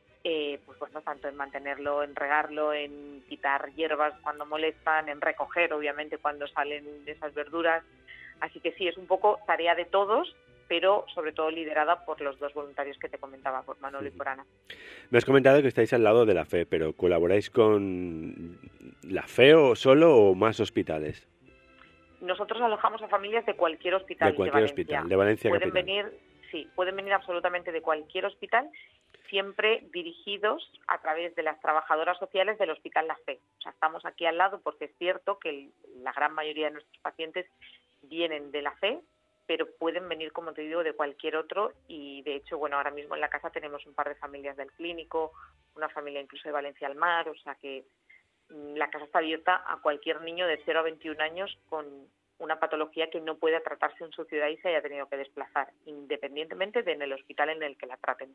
eh, pues bueno, tanto en mantenerlo, en regarlo, en quitar hierbas cuando molestan, en recoger obviamente cuando salen de esas verduras. Así que sí, es un poco tarea de todos, pero sobre todo liderada por los dos voluntarios que te comentaba, por Manolo y por Ana. Me has comentado que estáis al lado de la Fe, pero ¿colaboráis con la Fe o solo o más hospitales? Nosotros alojamos a familias de cualquier hospital de cualquier de Valencia. hospital, de Valencia pueden capital. venir, sí, pueden venir absolutamente de cualquier hospital, siempre dirigidos a través de las trabajadoras sociales del Hospital La Fe. O sea, estamos aquí al lado porque es cierto que el, la gran mayoría de nuestros pacientes vienen de La Fe, pero pueden venir, como te digo, de cualquier otro y, de hecho, bueno, ahora mismo en la casa tenemos un par de familias del Clínico, una familia incluso de Valencia al Mar, o sea que la casa está abierta a cualquier niño de cero a veintiún años con una patología que no pueda tratarse en su ciudad y se haya tenido que desplazar, independientemente de en el hospital en el que la traten.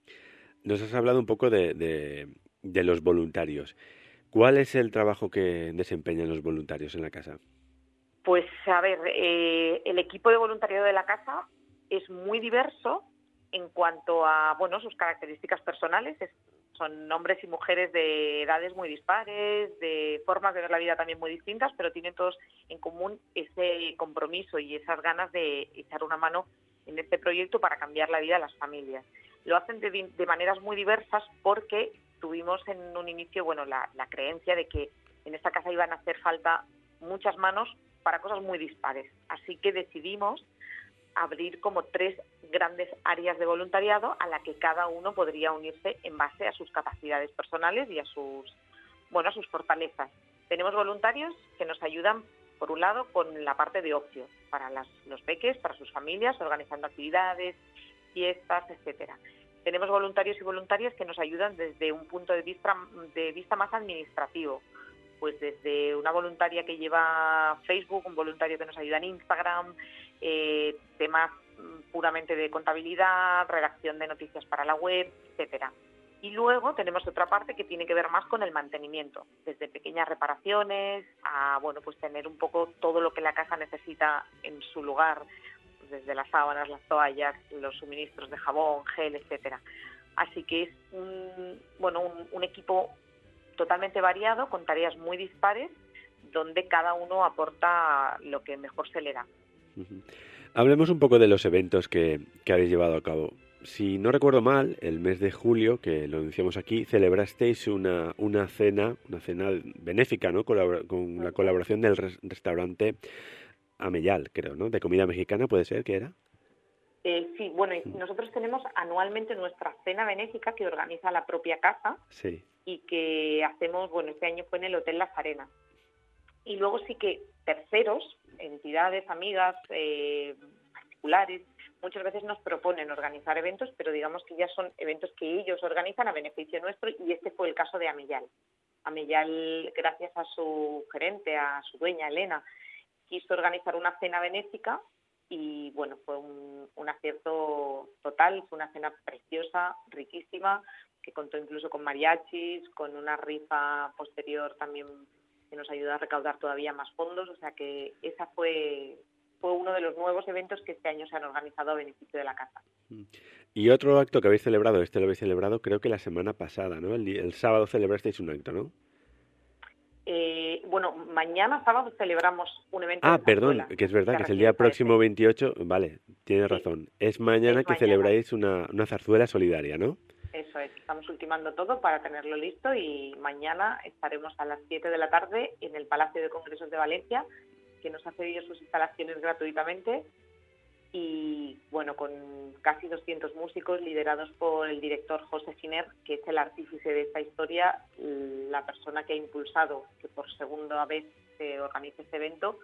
Nos has hablado un poco de, de, de los voluntarios. ¿Cuál es el trabajo que desempeñan los voluntarios en la casa? Pues, a ver, eh, el equipo de voluntariado de la casa es muy diverso en cuanto a, bueno, sus características personales. Es, son hombres y mujeres de edades muy dispares, de formas de ver la vida también muy distintas, pero tienen todos en común ese compromiso y esas ganas de echar una mano en este proyecto para cambiar la vida de las familias. Lo hacen de, de maneras muy diversas porque tuvimos en un inicio, bueno, la, la creencia de que en esta casa iban a hacer falta muchas manos para cosas muy dispares. Así que decidimos abrir como tres grandes áreas de voluntariado a la que cada uno podría unirse en base a sus capacidades personales y a sus, bueno, a sus fortalezas. Tenemos voluntarios que nos ayudan, por un lado, con la parte de ocio, para las, los peques, para sus familias, organizando actividades, fiestas, etcétera. Tenemos voluntarios y voluntarias que nos ayudan desde un punto de vista, de vista más administrativo, pues desde una voluntaria que lleva Facebook, un voluntario que nos ayuda en Instagram, eh, temas puramente de contabilidad, redacción de noticias para la web, etcétera. Y luego tenemos otra parte que tiene que ver más con el mantenimiento, desde pequeñas reparaciones a, bueno, pues tener un poco todo lo que la casa necesita en su lugar, desde las sábanas, las toallas, los suministros de jabón, gel, etcétera. Así que es un, bueno, un, un equipo totalmente variado, con tareas muy dispares, donde cada uno aporta lo que mejor se le da. Uh-huh. Hablemos un poco de los eventos que, que habéis llevado a cabo. Si no recuerdo mal, el mes de julio, que lo anunciamos aquí, celebrasteis una, una cena, una cena benéfica, ¿no? Colabor- con la colaboración del res- restaurante Amellal, creo, ¿no? De comida mexicana, ¿puede ser que era? Eh, sí, bueno, nosotros tenemos anualmente nuestra cena benéfica que organiza la propia casa. Sí. Y que hacemos, bueno, este año fue en el Hotel Las Arenas. Y luego sí que terceros, entidades, amigas, eh, particulares, muchas veces nos proponen organizar eventos, pero digamos que ya son eventos que ellos organizan a beneficio nuestro, y este fue el caso de Amellal. Amellal, gracias a su gerente, a su dueña, Elena, quiso organizar una cena benéfica y, bueno, fue un, un acierto total, fue una cena preciosa, riquísima, que contó incluso con mariachis, con una rifa posterior también que nos ayudó a recaudar todavía más fondos, o sea que esa fue fue uno de los nuevos eventos que este año se han organizado a beneficio de la casa. Y otro acto que habéis celebrado, este lo habéis celebrado creo que la semana pasada, ¿no? El, el sábado celebrasteis un acto, ¿no? Eh, bueno, mañana sábado celebramos un evento. Ah, perdón, que es verdad que es el día próximo veintiocho, vale, tienes Sí. razón. Es mañana Es que mañana. celebráis una, una zarzuela solidaria, ¿no? Eso es, estamos ultimando todo para tenerlo listo y mañana estaremos a las siete de la tarde en el Palacio de Congresos de Valencia, que nos ha cedido sus instalaciones gratuitamente, y bueno, con casi doscientos músicos liderados por el director José Giner, que es el artífice de esta historia, la persona que ha impulsado que por segunda vez se organice este evento.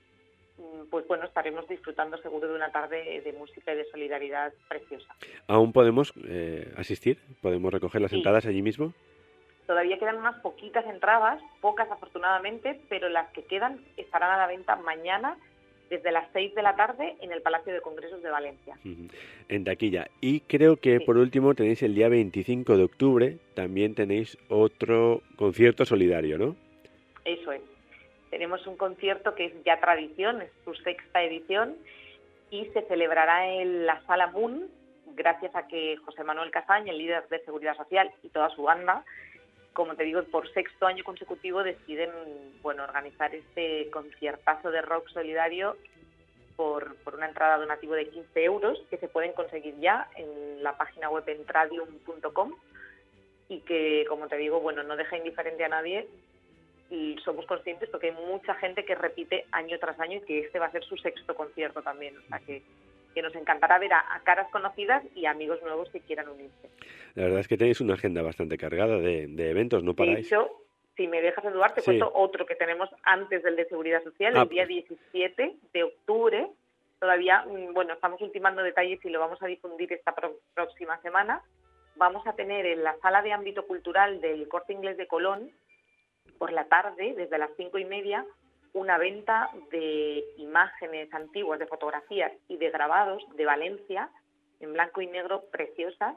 Pues bueno, estaremos disfrutando seguro de una tarde de música y de solidaridad preciosa. ¿Aún podemos eh, asistir? ¿Podemos recoger las sí. entradas allí mismo? Todavía quedan unas poquitas entradas, pocas afortunadamente, pero las que quedan estarán a la venta mañana desde las seis de la tarde en el Palacio de Congresos de Valencia. Uh-huh. En taquilla. Y creo que, sí. por último, tenéis el día veinticinco de octubre, también tenéis otro concierto solidario, ¿no? Eso es. Tenemos un concierto que es ya tradición, es su sexta edición, y se celebrará en la Sala Moon, gracias a que José Manuel Casañ, el líder de Seguridad Social, y toda su banda, como te digo, por sexto año consecutivo deciden, bueno, organizar este conciertazo de rock solidario por, por una entrada donativa de quince euros, que se pueden conseguir ya en la página web entradium punto com, y que, como te digo, bueno, no deja indiferente a nadie, y somos conscientes porque hay mucha gente que repite año tras año y que este va a ser su sexto concierto también, o sea que, que nos encantará ver a, a caras conocidas y a amigos nuevos que quieran unirse. La verdad es que tenéis una agenda bastante cargada de, de eventos, no paráis. De hecho, si me dejas, Eduardo, te sí. cuento otro que tenemos antes del de Seguridad Social, ah, el día diecisiete de octubre. Todavía, bueno, estamos ultimando detalles y lo vamos a difundir esta pro- próxima semana. Vamos a tener en la Sala de Ámbito Cultural del Corte Inglés de Colón, por la tarde, desde las cinco y media, una venta de imágenes antiguas, de fotografías y de grabados de Valencia, en blanco y negro, preciosas,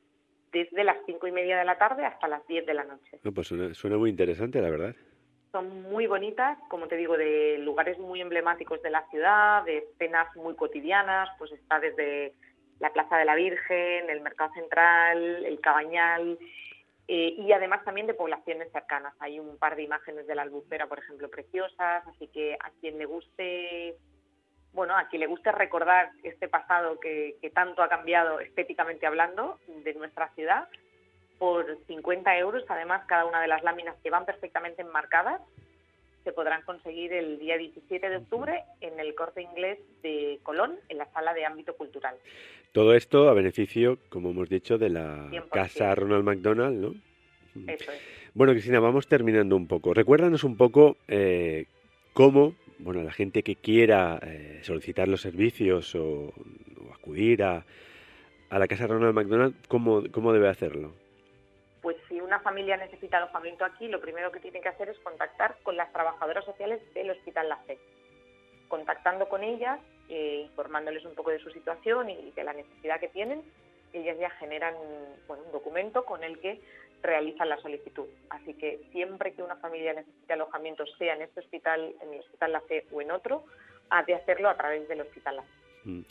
desde las cinco y media de la tarde hasta las diez de la noche. No, pues suena, suena muy interesante, la verdad. Son muy bonitas, como te digo, de lugares muy emblemáticos de la ciudad, de escenas muy cotidianas, pues está desde la Plaza de la Virgen, el Mercado Central, el Cabañal, eh, y además también de poblaciones cercanas. Hay un par de imágenes de la Albufera, por ejemplo, preciosas, así que a quien le guste, bueno, a quien le guste recordar este pasado que, que tanto ha cambiado estéticamente hablando de nuestra ciudad, por cincuenta euros, además, cada una de las láminas que van perfectamente enmarcadas, se podrán conseguir el día diecisiete de octubre en el Corte Inglés de Colón, en la Sala de Ámbito Cultural. Todo esto a beneficio, como hemos dicho, de la cien por ciento. Casa Ronald McDonald, ¿no? Eso es. Bueno, Cristina, vamos terminando un poco. Recuérdanos un poco eh, cómo, bueno, la gente que quiera eh, solicitar los servicios o, o acudir a, a la Casa Ronald McDonald, ¿cómo, cómo debe hacerlo? Pues si una familia necesita alojamiento aquí, lo primero que tiene que hacer es contactar con las trabajadoras sociales del Hospital La Fe. Contactando con ellas, eh, informándoles un poco de su situación y de la necesidad que tienen, ellas ya generan bueno, un documento con el que realizan la solicitud. Así que siempre que una familia necesite alojamiento, sea en este hospital, en el Hospital La Fe o en otro, ha de hacerlo a través del Hospital La Fe. Mm.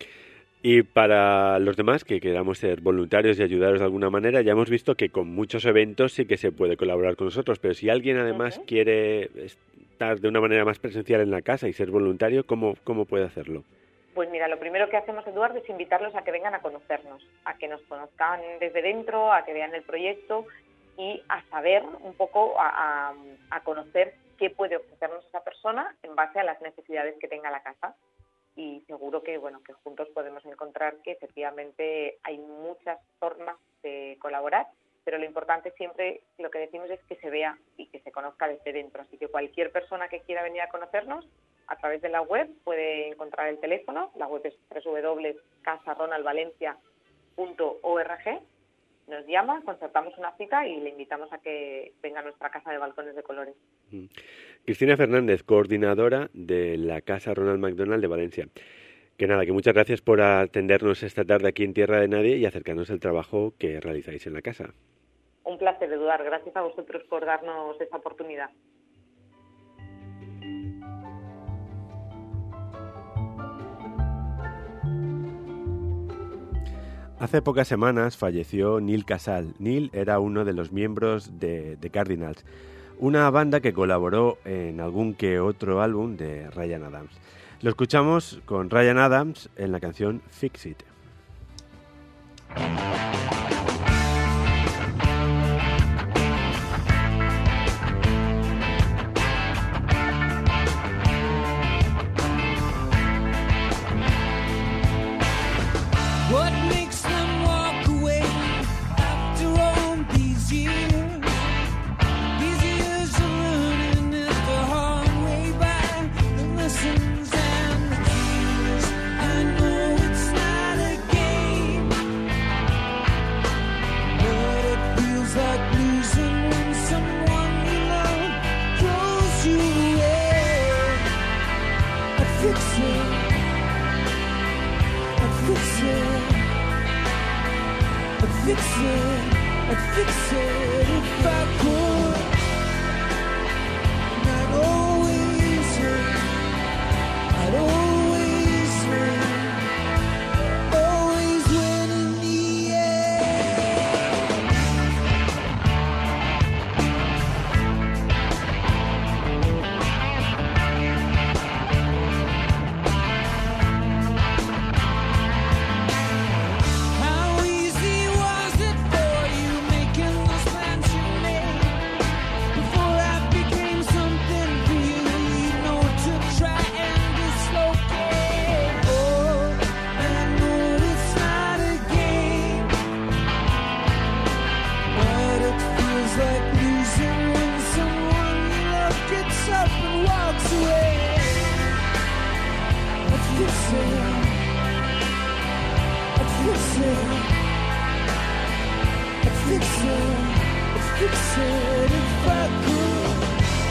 Y para los demás que queramos ser voluntarios y ayudaros de alguna manera, ya hemos visto que con muchos eventos sí que se puede colaborar con nosotros, pero si alguien además uh-huh. quiere estar de una manera más presencial en la casa y ser voluntario, ¿cómo, cómo puede hacerlo? Pues mira, lo primero que hacemos, Eduardo, es invitarlos a que vengan a conocernos, a que nos conozcan desde dentro, a que vean el proyecto y a saber un poco, a, a, a conocer qué puede ofrecernos esa persona en base a las necesidades que tenga la casa. Y seguro que bueno que juntos podemos encontrar que efectivamente hay muchas formas de colaborar, pero lo importante siempre, lo que decimos es que se vea y que se conozca desde dentro. Así que cualquier persona que quiera venir a conocernos, a través de la web puede encontrar el teléfono. La web es doble u doble u doble u punto casa ronald valencia punto org. Nos llama, concertamos una cita y le invitamos a que venga a nuestra Casa de Balcones de Colores. Cristina Fernández, coordinadora de la Casa Ronald McDonald de Valencia. Que nada, que muchas gracias por atendernos esta tarde aquí en Tierra de Nadie y acercarnos el trabajo que realizáis en la casa. Un placer, Eduardo. Gracias a vosotros por darnos esta oportunidad. Hace pocas semanas falleció Neil Casal. Neil era uno de los miembros de The Cardinals, una banda que colaboró en algún que otro álbum de Ryan Adams. Lo escuchamos con Ryan Adams en la canción Fix It. What makes them walk away after all these years? These years of learning it the hard way by the lessons and the tears. I know it's not a game, but it feels like losing when someone you love throws you away. I'd fix it, I'd fix it, I'd fix it, I'd fix it if I could. And I'd always win, I'd always win, always win in the end. How easy was it for you making those plans you made? Before I became something for you, you know to try and dislocate. Oh, I know it's not a game, but it feels like losing when someone you love gets up and walks away. I'd fix it, I'd fix it, I'd fix it, I'd fix it if I could.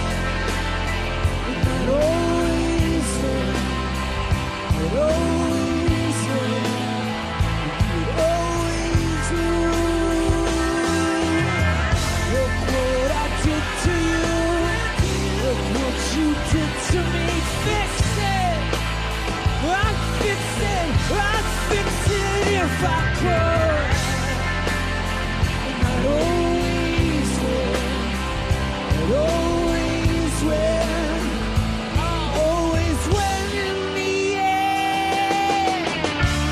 And I'd always win, I'd always win, I'd always win. Look what I did to you, look what you did to me. Fix it, I'd fix it, I'd fix it if I could. And I'd always win, I'd always win, always win in the end.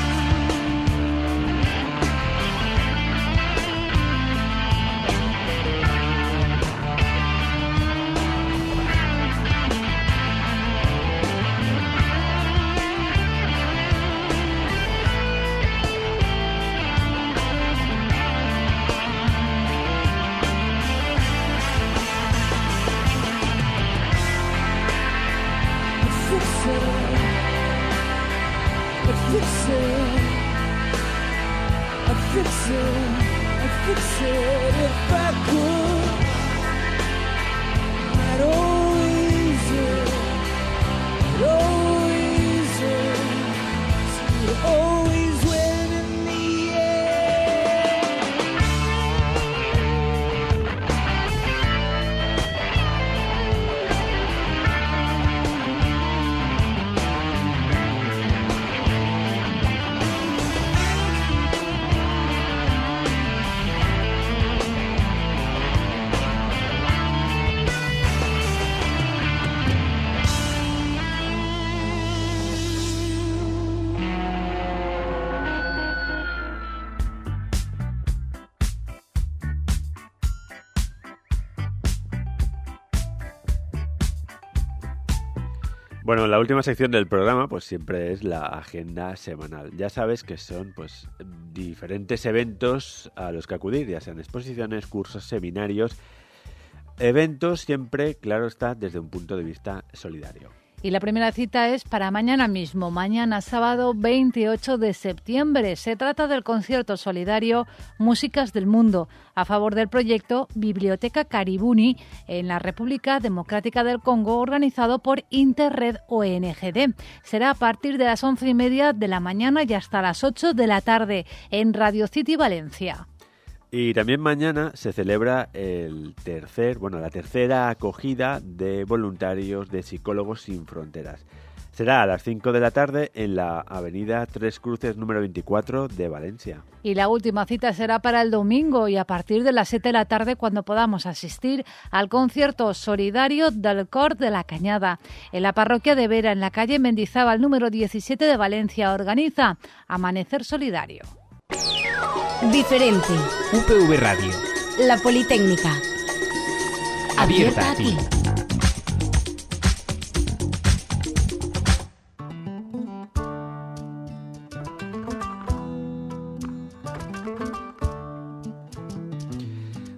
I'd fix it, I'd fix it, I'd fix it, I'd fix it if I could. I'd always win, I'd always win, I'd always win in the end. Bueno, la última sección del programa pues siempre es la agenda semanal. Ya sabes que son pues diferentes eventos a los que acudir, ya sean exposiciones, cursos, seminarios, eventos siempre, claro está, desde un punto de vista solidario. Y la primera cita es para mañana mismo, mañana sábado veintiocho de septiembre. Se trata del concierto solidario Músicas del Mundo a favor del proyecto Biblioteca Caribuni en la República Democrática del Congo, organizado por Interred O N G D. Será a partir de las once y media de la mañana y hasta las ocho de la tarde en Radio City Valencia. Y también mañana se celebra el tercer, bueno, la tercera acogida de voluntarios de Psicólogos Sin Fronteras. Será a las cinco de la tarde en la avenida Tres Cruces número veinticuatro de Valencia. Y la última cita será para el domingo y a partir de las siete de la tarde cuando podamos asistir al concierto solidario del Cor de la Cañada. En la parroquia de Vera, en la calle Mendizábal número diecisiete de Valencia, organiza Amanecer Solidario. Diferente. U P V Radio. La Politécnica. Abierta a ti.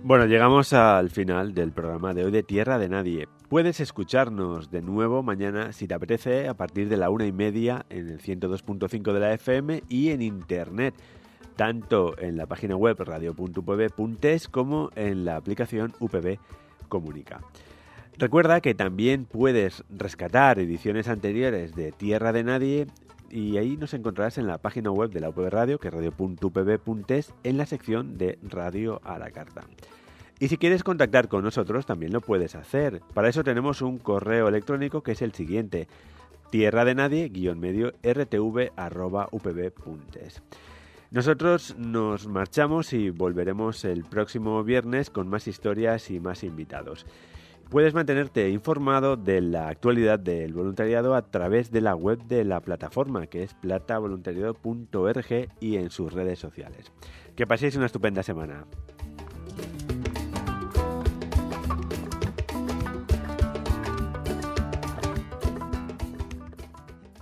Bueno, llegamos al final del programa de hoy de Tierra de Nadie. Puedes escucharnos de nuevo mañana, si te apetece, a partir de la una y media en el ciento dos punto cinco de la F M y en internet, tanto en la página web radio punto u p b punto es como en la aplicación U P B Comunica. Recuerda que también puedes rescatar ediciones anteriores de Tierra de Nadie y ahí nos encontrarás en la página web de la U P B Radio, que es radio punto u p b punto es, en la sección de Radio a la Carta. Y si quieres contactar con nosotros también lo puedes hacer. Para eso tenemos un correo electrónico que es el siguiente: tierra de nadie guión medio r t v arroba u p b punto es. Nosotros nos marchamos y volveremos el próximo viernes con más historias y más invitados. Puedes mantenerte informado de la actualidad del voluntariado a través de la web de la plataforma, que es plata voluntariado punto org, y en sus redes sociales. Que paséis una estupenda semana.